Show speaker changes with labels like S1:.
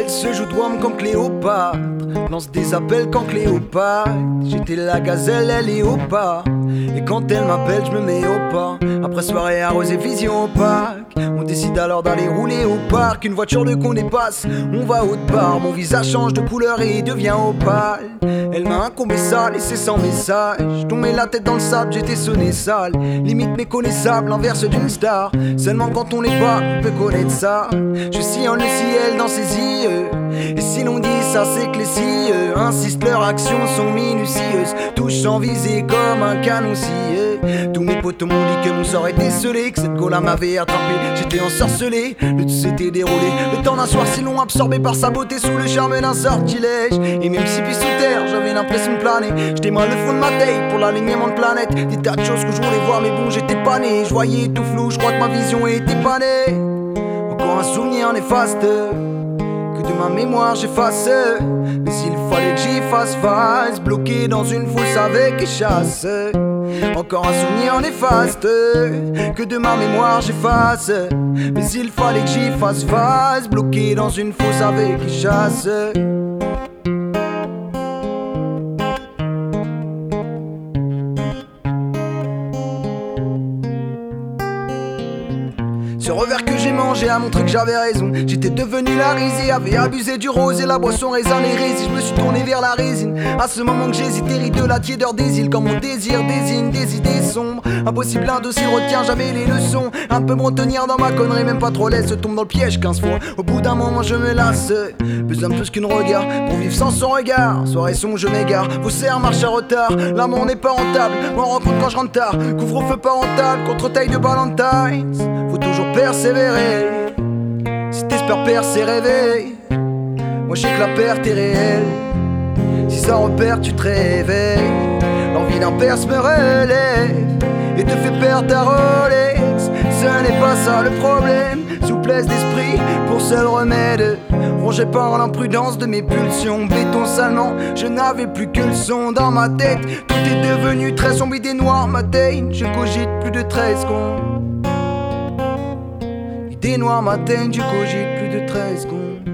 S1: Elle se joue d'homme comme Cléopâtre, lance des appels quand Cléopâtre. J'étais la gazelle, elle est au pas. Et quand elle m'appelle, je me mets au pas. Après soirée arrosée, vision opaque. On décide alors d'aller rouler au parc. Une voiture de con dépasse, on va haute part. Mon visage change de couleur et devient opale. Elle m'a incombé ça, laissé sans message. Tombé la tête dans le sable, j'étais sonné sale. Limite méconnaissable, l'inverse d'une star. Seulement quand on n'est pas, on peut connaître ça. Je sillonne le ciel dans ses yeux. Et si l'on dit ça, c'est que les cieux insistent, leurs actions sont minutieuses. Touche sans viser comme un canon scieux. Tous mes potos m'ont dit que mon sort était scellé, que cette gola m'avait attrapé, j'étais ensorcelé. Le tout s'était déroulé, le temps d'un soir si long, absorbé par sa beauté sous le charme d'un sortilège. Et même si puis sous terre, j'avais l'impression de planer. J'étais mal le fond de ma tête pour l'alignement de planète. Des tas de choses que je voulais voir, mais bon, j'étais pas né. Je voyais tout flou, je crois que ma vision était pas née. Encore un souvenir néfaste que de ma mémoire j'efface. Mais il fallait que j'y fasse face, bloqué dans une fosse avec échasse. Encore un souvenir néfaste que de ma mémoire j'efface. Mais il fallait que j'y fasse face, bloqué dans une fosse avec échasse. Ce revers que j'ai mangé a montré que j'avais raison. J'étais devenu la risée, avait abusé du rose et la boisson raisin les résines. Je me suis tourné vers la résine. À ce moment que j'hésitais, ris de la tiédeur des îles. Quand mon désir désigne des idées sombres. Impossible un dossier retient jamais les leçons. Un peu me retenir dans ma connerie, même pas trop laisse. Tombe dans le piège 15 fois. Au bout d'un moment je me lasse. Besoin de plus qu'une regard pour vivre sans son regard. Soirée sombre je m'égare, vous sers marche à retard. L'amour n'est pas rentable, m'en rends compte quand je rentre tard. Couvre-feu parental, contre-taille de Valentine's. Faut toujours persévérer. Si t'espères percer, rêver. Moi je sais que la perte est réelle. Si ça repère, tu te réveilles. L'envie d'un perce me relève et te fait perdre ta Rolex. Ce n'est pas ça le problème. Souplesse d'esprit pour seul remède. Rongé par l'imprudence de mes pulsions. Béton salement, je n'avais plus que le son dans ma tête. Tout est devenu très sombre, idée noire m'atteigne. Je cogite plus de 13 secondes. Idée noire m'atteigne, je cogite plus de 13 secondes.